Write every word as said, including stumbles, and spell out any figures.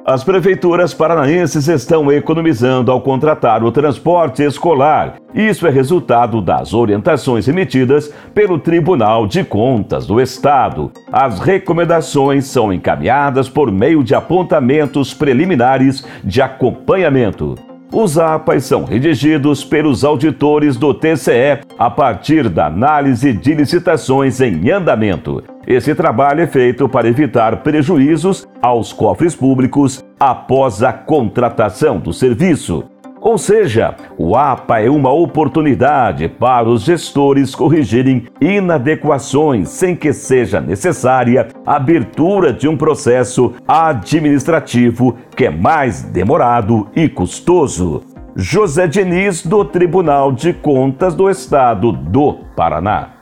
As prefeituras paranaenses estão economizando ao contratar o transporte escolar. Isso é resultado das orientações emitidas pelo Tribunal de Contas do Estado. As recomendações são encaminhadas por meio de apontamentos preliminares de acompanhamento. Os A P As são redigidos pelos auditores do T C E a partir da análise de licitações em andamento. Esse trabalho é feito para evitar prejuízos aos cofres públicos após a contratação do serviço. Ou seja, o A P A é uma oportunidade para os gestores corrigirem inadequações sem que seja necessária a abertura de um processo administrativo que é mais demorado e custoso. José Diniz, do Tribunal de Contas do Estado do Paraná.